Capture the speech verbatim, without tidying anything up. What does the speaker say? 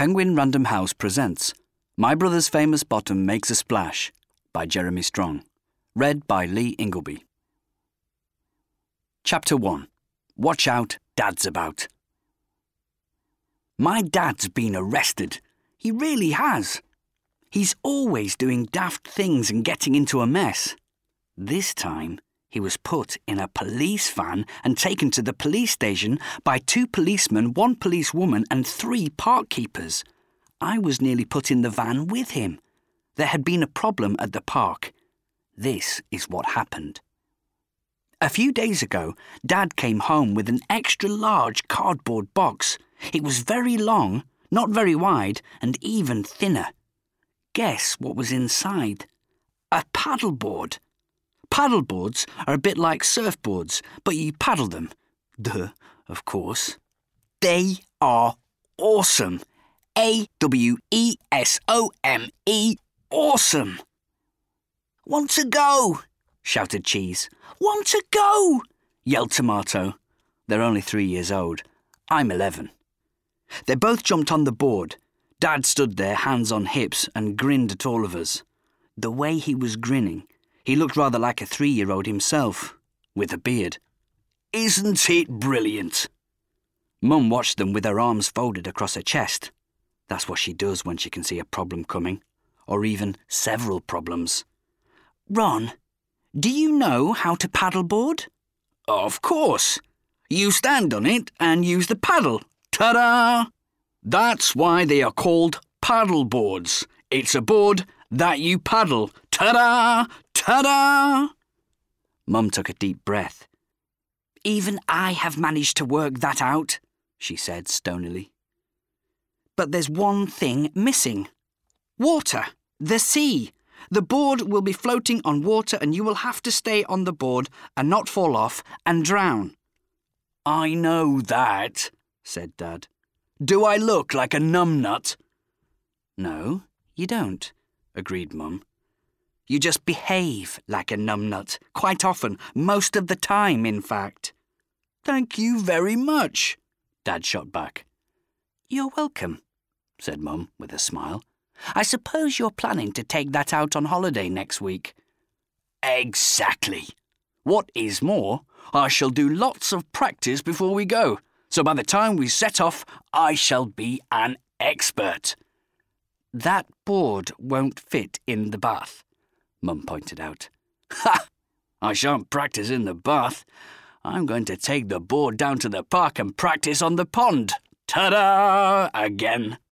Penguin Random House presents My Brother's Famous Bottom Makes a Splash by Jeremy Strong. Read by Lee Ingleby. Chapter one. Watch out, Dad's about. My dad's been arrested. He really has. He's always doing daft things and getting into a mess. This time, he was put in a police van and taken to the police station by two policemen, one policewoman and three park keepers. I was nearly put in the van with him. There had been a problem at the park. This is what happened. A few days ago, Dad came home with an extra-large cardboard box. It was very long, not very wide, and even thinner. Guess what was inside? A paddleboard. Paddleboards are a bit like surfboards, but you paddle them. Duh, of course. They are awesome. A W E S O M E, awesome. Want to go? Shouted Cheese. Want to go? Yelled Tomato. They're only three years old. I'm eleven. They both jumped on the board. Dad stood there, hands on hips, and grinned at all of us. The way he was grinning, he looked rather like a three-year-old himself, with a beard. Isn't it brilliant? Mum watched them with her arms folded across her chest. That's what she does when she can see a problem coming, or even several problems. Ron, do you know how to paddleboard? Of course. You stand on it and use the paddle. Ta-da! That's why they are called paddleboards. It's a board that you paddle. Ta-da! Ta-da! Mum took a deep breath. Even I have managed to work that out, she said stonily. But there's one thing missing. Water. The sea. The board will be floating on water and you will have to stay on the board and not fall off and drown. I know that, said Dad. Do I look like a numbnut? No, you don't, agreed Mum. You just behave like a numbnut, quite often, most of the time, in fact. Thank you very much, Dad shot back. You're welcome, said Mum with a smile. I suppose you're planning to take that out on holiday next week. Exactly. What is more, I shall do lots of practice before we go, so by the time we set off, I shall be an expert. That board won't fit in the bath, Mum pointed out. Ha! I shan't practice in the bath. I'm going to take the board down to the park and practice on the pond. Ta-da! Again.